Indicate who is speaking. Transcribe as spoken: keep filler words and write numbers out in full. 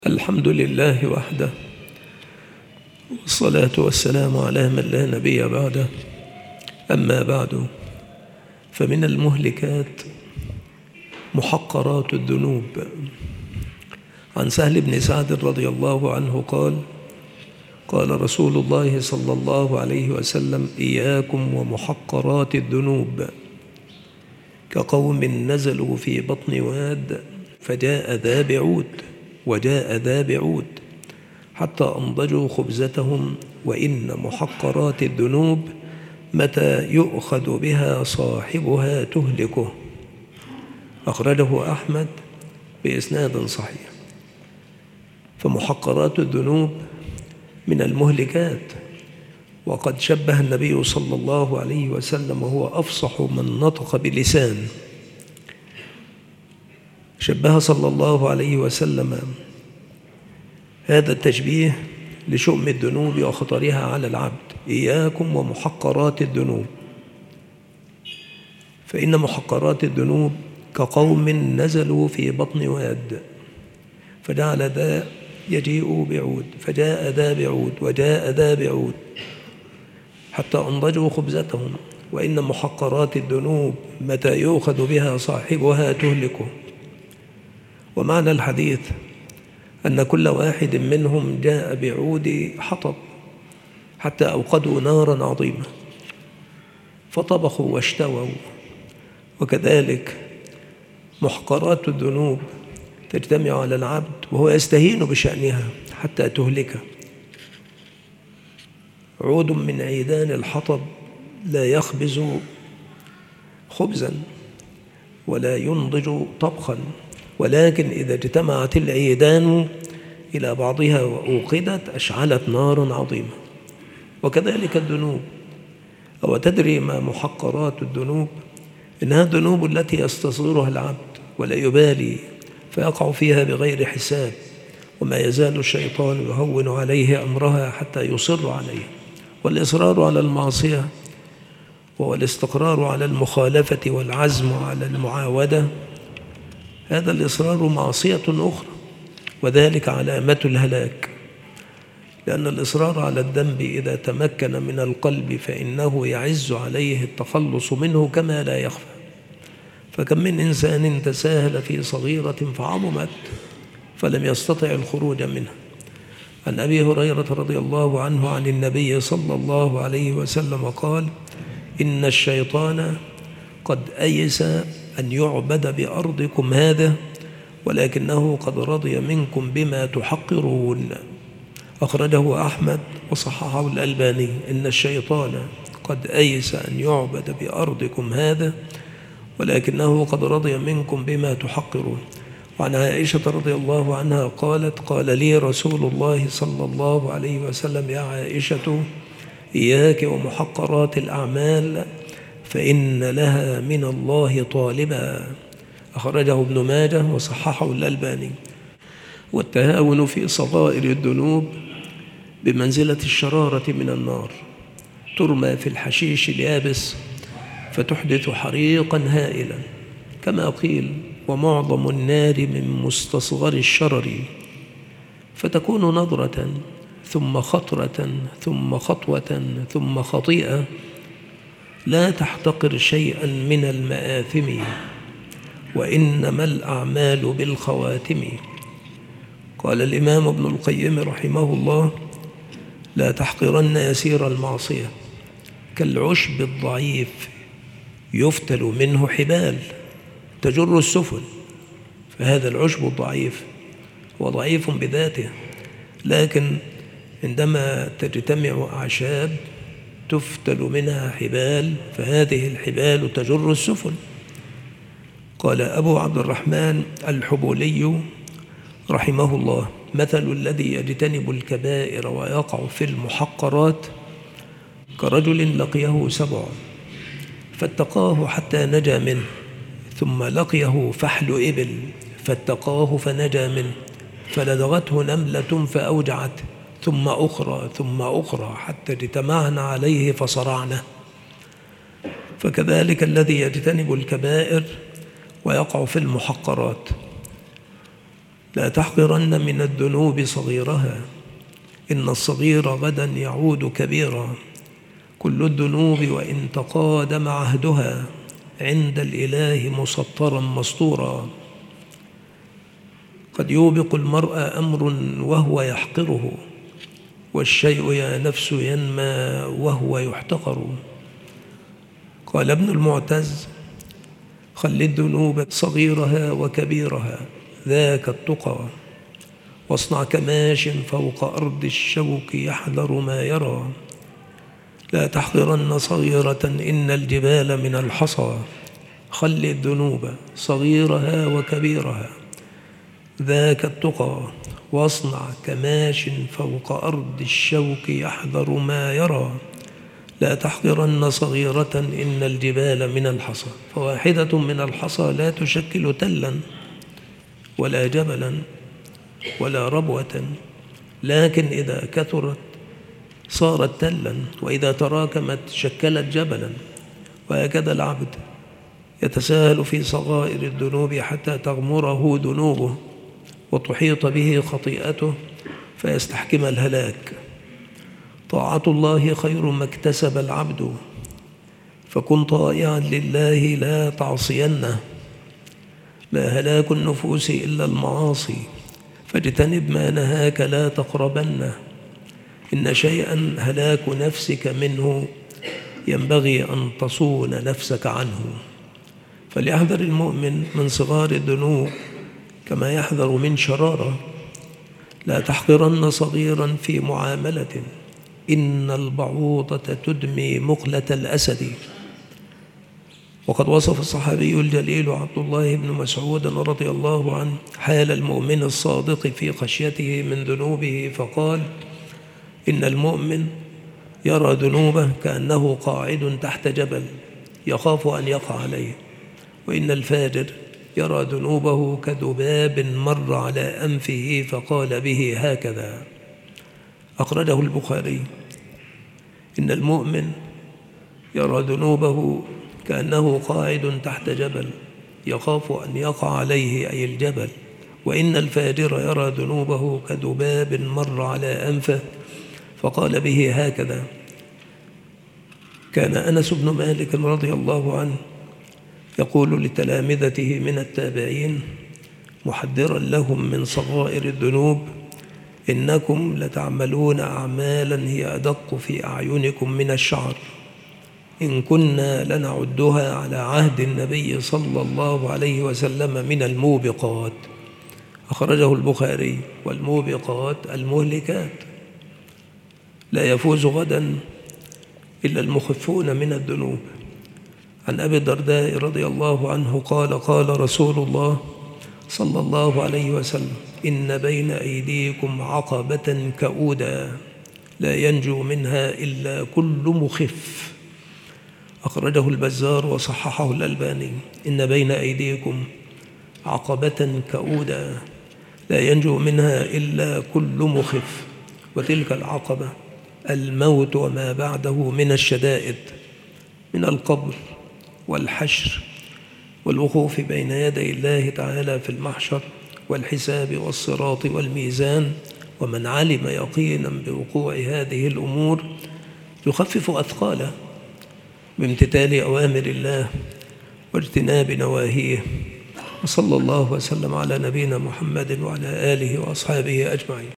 Speaker 1: الحمد لله وحده، والصلاة والسلام على من لا نبي بعده. أما بعد، فمن المهلكات محقرات الذنوب. عن سهل بن سعد رضي الله عنه قال: قال رسول الله صلى الله عليه وسلم: إياكم ومحقرات الذنوب، كقوم نزلوا في بطن واد فجاء ذا بعود وجاء ذا بعود حتى أنضجوا خبزتهم، وإن محقرات الذنوب متى يؤخذ بها صاحبها تهلكه. أخرجه أحمد بإسناد صحيح. فمحقرات الذنوب من المهلكات، وقد شبه النبي صلى الله عليه وسلم وهو أفصح من نطق بلسان، شبه صلى الله عليه وسلم هذا التشبيه لشؤم الذنوب وخطرها على العبد: إياكم ومحقرات الذنوب، فإن محقرات الذنوب كقوم نزلوا في بطن واد فجعل ذا يجيء بعود فجاء ذا بعود وجاء ذا بعود حتى أنضجوا خبزتهم، وإن محقرات الذنوب متى يؤخذ بها صاحبها تهلكه. ومعنى الحديث أن كل واحد منهم جاء بعود حطب حتى أوقدوا نارا عظيمة فطبخوا واشتووا. وكذلك محقرات الذنوب تجتمع على العبد وهو يستهين بشأنها حتى تهلكه. عود من عيدان الحطب لا يخبز خبزا ولا ينضج طبخا، ولكن إذا اجتمعت العيدان إلى بعضها وأوقدت أشعلت نار عظيمة. وكذلك الذنوب. أو تدري ما محقرات الذنوب؟ إنها الذنوب التي يستصغرها العبد ولا يبالي فيقع فيها بغير حساب، وما يزال الشيطان يهون عليه أمرها حتى يصر عليه. والإصرار على المعصية وهو الاستقرار على المخالفة والعزم على المعاودة، هذا الإصرار معصية أخرى، وذلك علامة الهلاك. لأن الإصرار على الذنب إذا تمكن من القلب فإنه يعز عليه التخلص منه كما لا يخفى. فكم من إنسان تساهل في صغيرة فعظمت فلم يستطع الخروج منها. عن أبي هريرة رضي الله عنه عن النبي صلى الله عليه وسلم قال: إن الشيطان قد أيس أن يعبد بأرضكم هذا، ولكنه قد رضي منكم بما تحقرون. أخرجه أحمد وصححه الألباني. إن الشيطان قد أيس أن يعبد بأرضكم هذا، ولكنه قد رضي منكم بما تحقرون. وعن عائشة رضي الله عنها قالت: قال لي رسول الله صلى الله عليه وسلم: يا عائشة، إياك ومحقرات الأعمال فإن لها من الله طالبا. أخرجه ابن ماجه وصححه الألباني. والتهاون في صغائر الذنوب بمنزلة الشرارة من النار، ترمى في الحشيش اليابس فتحدث حريقا هائلا، كما قيل: ومعظم النار من مستصغر الشرر، فتكون نظرة ثم خطرة ثم خطوة ثم خطيئة، لا تحتقر شيئا من المآثم، وإنما الأعمال بالخواتم. قال الإمام ابن القيم رحمه الله: لا تحقرن يسير المعصية، كالعشب الضعيف يفتل منه حبال تجر السفن. فهذا العشب الضعيف هو ضعيف بذاته، لكن عندما تجتمع أعشاب تفتل منها حبال، فهذه الحبال تجر السفن. قال أبو عبد الرحمن الحبولي رحمه الله: مثل الذي يجتنب الكبائر ويقع في المحقرات كرجل لقيه سبع فاتقاه حتى نجا منه، ثم لقيه فحل إبل فاتقاه فنجا منه، فلدغته نملة فأوجعته، ثم أخرى ثم أخرى حتى اجتمعنا عليه فصرعنه. فكذلك الذي يجتنب الكبائر ويقع في المحقرات. لا تحقرن من الذنوب صغيرها، إن الصغير غدا يعود كبيرا. كل الذنوب وإن تقادم عهدها عند الإله مسطرا مسطورا. قد يوبق المرء أمر وهو يحقره، والشيء يا نفس ينمى وهو يحتقر. قال ابن المعتز: خل الذنوب صغيرها وكبيرها، ذاك التقى. واصنع كماش فوق أرض الشوك يحذر ما يرى. لا تحقرن صغيرة إن الجبال من الحصى. خل الذنوب صغيرها وكبيرها، ذاك التقى. واصنع كماش فوق أرض الشوك يحذر ما يرى. لا تحقرن صغيرة إن الجبال من الحصى. فواحدة من الحصى لا تشكل تلا ولا جبلا ولا ربوة، لكن إذا كثرت صارت تلا، وإذا تراكمت شكلت جبلا. وهكذا العبد يتساهل في صغائر الذنوب حتى تغمره ذنوبه وتحيط به خطيئته فيستحكم الهلاك. طاعة الله خير ما اكتسب العبد، فكن طائعا لله لا تعصينه. لا هلاك النفوس إلا المعاصي، فاجتنب ما نهاك لا تقربنه. إن شيئا هلاك نفسك منه ينبغي أن تصون نفسك عنه. فليحذر المؤمن من صغار الذنوب كما يحذر من شراره. لا تحقرن صغيرا في معاملة، إن البعوضة تدمي مقلة الأسد. وقد وصف الصحابي الجليل عبد الله بن مسعود رضي الله عنه حال المؤمن الصادق في خشيته من ذنوبه فقال: إن المؤمن يرى ذنوبه كأنه قاعد تحت جبل يخاف أن يقع عليه، وإن الفاجر يرى ذنوبه كذباب مر على أنفه فقال به هكذا. أخرجه البخاري. إن المؤمن يرى ذنوبه كأنه قاعد تحت جبل يخاف أن يقع عليه أي الجبل، وإن الفاجر يرى ذنوبه كذباب مر على أنفه فقال به هكذا. كان أنس بن مالك رضي الله عنه يقول لتلامذته من التابعين محذرا لهم من صغائر الذنوب: إنكم لتعملون أعمالا هي أدق في أعينكم من الشعر، إن كنا لنعدها على عهد النبي صلى الله عليه وسلم من الموبقات. أخرجه البخاري. والموبقات المهلكات. لا يفوز غدا إلا المخفون من الذنوب. عن أبي الدرداء رضي الله عنه قال: قال رسول الله صلى الله عليه وسلم: إن بين أيديكم عقبة كؤودا لا ينجو منها إلا كل مخف. أخرجه البزار وصححه الألباني. إن بين أيديكم عقبة كؤودا لا ينجو منها إلا كل مخف. وتلك العقبة الموت وما بعده من الشدائد، من القبر والحشر والوقوف بين يدي الله تعالى في المحشر والحساب والصراط والميزان. ومن علم يقينا بوقوع هذه الأمور يخفف أثقاله بامتثال أوامر الله واجتناب نواهيه. وصلى الله وسلم على نبينا محمد وعلى آله وأصحابه أجمعين.